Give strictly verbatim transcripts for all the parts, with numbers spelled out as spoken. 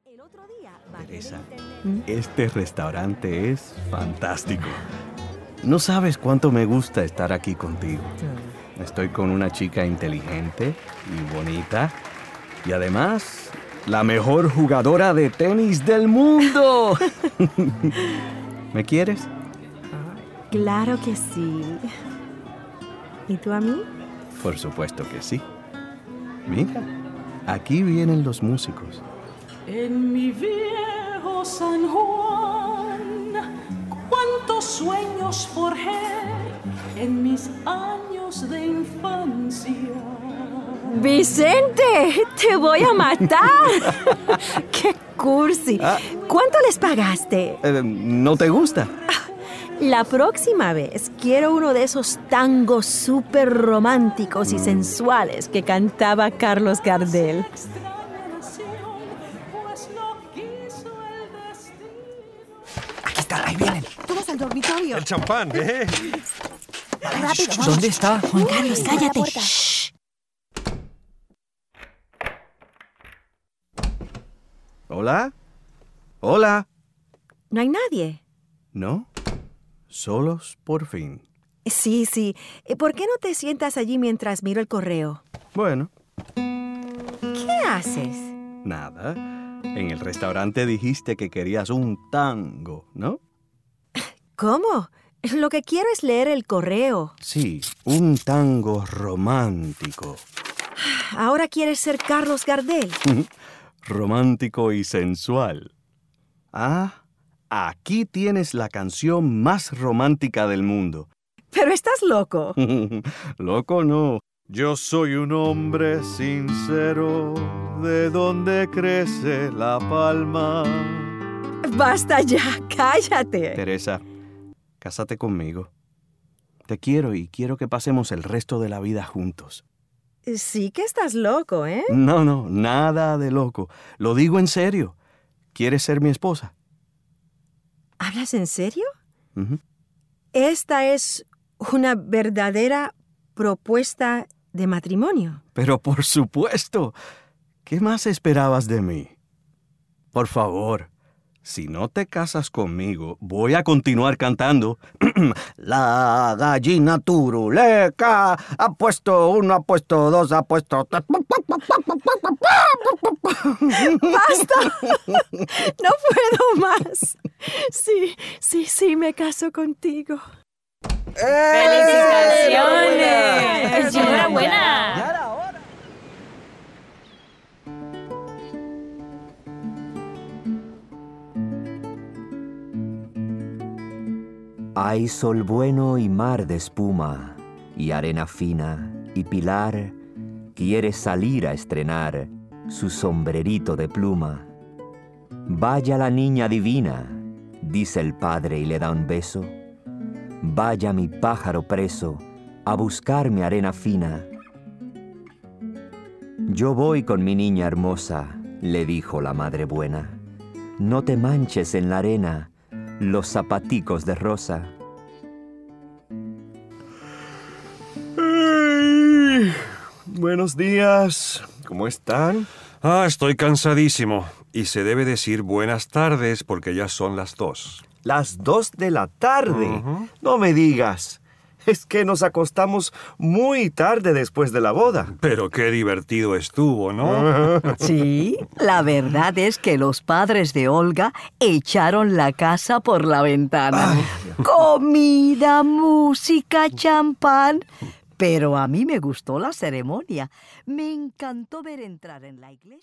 Teresa, este restaurante es fantástico. No sabes cuánto me gusta estar aquí contigo. Estoy con una chica inteligente y bonita. Y además, la mejor jugadora de tenis del mundo. ¿Me quieres? Claro que sí. ¿Y tú a mí? Por supuesto que sí. Mira, aquí vienen los músicos. En mi viejo San Juan, cuántos sueños forjé en mis años de infancia. ¡Vicente! ¡Te voy a matar! ¡Qué cursi! Ah. ¿Cuánto les pagaste? Eh, ¿No te gusta? La próxima vez quiero uno de esos tangos súper románticos y Mm. sensuales que cantaba Carlos Gardel. Aquí está, ahí vienen. Todos al dormitorio. El champán, ¿eh? Rápido, vamos. ¿Dónde está? Juan Carlos, Abre la cállate. puerta. Shh. ¿Hola? ¿Hola? ¿No hay nadie? ¿No? Solos por fin. Sí, sí. Eh, ¿Por qué no te sientas allí mientras miro el correo? Bueno, ¿Qué haces? nada. En el restaurante dijiste que querías un tango, ¿no? ¿Cómo? Lo que quiero es leer el correo. Sí, un tango romántico. ¿Ahora quieres ser Carlos Gardel? Romántico y sensual. Ah, aquí tienes la canción más romántica del mundo. Pero estás loco. Loco no. Yo soy un hombre sincero, de donde crece la palma. Basta ya, cállate. Teresa, cásate conmigo. Te quiero y quiero que pasemos el resto de la vida juntos. Sí que estás loco, ¿eh? No, no, nada de loco. Lo digo en serio. ¿Quieres ser mi esposa? ¿Hablas en serio? Ujú. Esta es una verdadera propuesta de matrimonio. Pero por supuesto. ¿Qué más esperabas de mí? Por favor, si no te casas conmigo, voy a continuar cantando. La gallina turuleca ha puesto uno, ha puesto dos, ha puesto tres. ¡Basta! No puedo más. Sí, sí, sí, me caso contigo. ¡Felicitaciones! ¡Enhorabuena! Hay sol bueno y mar de espuma, y arena fina, y Pilar quiere salir a estrenar su sombrerito de pluma. Vaya la niña divina, dice el padre y le da un beso. Vaya mi pájaro preso a buscar mi arena fina. Yo voy con mi niña hermosa, le dijo la madre buena. No te manches en la arena los zapaticos de rosa. Hey, buenos días. ¿Cómo están? Ah, estoy cansadísimo. Y se debe decir buenas tardes porque ya son las dos. Las dos de la tarde. Ujú. No me digas. Es que nos acostamos muy tarde después de la boda. Pero qué divertido estuvo, ¿no? Sí, la verdad es que los padres de Olga echaron la casa por la ventana. Comida, música, champán. Pero a mí me gustó la ceremonia. Me encantó ver entrar en la iglesia.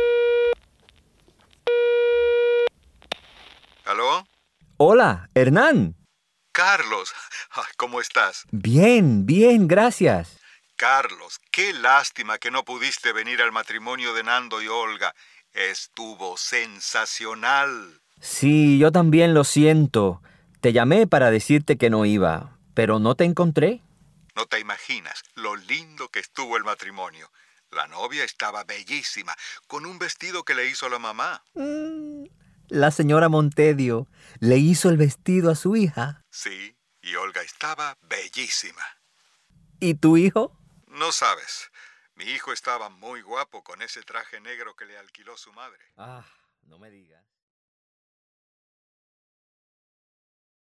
¿Aló? Hola, Hernán. Carlos, ay, ¿cómo estás? Bien, bien, gracias. Carlos, qué lástima que no pudiste venir al matrimonio de Nando y Olga. Estuvo sensacional. Sí, yo también lo siento. Te llamé para decirte que no iba, pero no te encontré. No te imaginas lo lindo que estuvo el matrimonio. La novia estaba bellísima, con un vestido que le hizo la mamá. La señora Montedio le hizo el vestido a su hija. Sí, y Olga estaba bellísima. ¿Y tu hijo? No sabes, mi hijo estaba muy guapo con ese traje negro que le alquiló su madre. Ah, No me digas.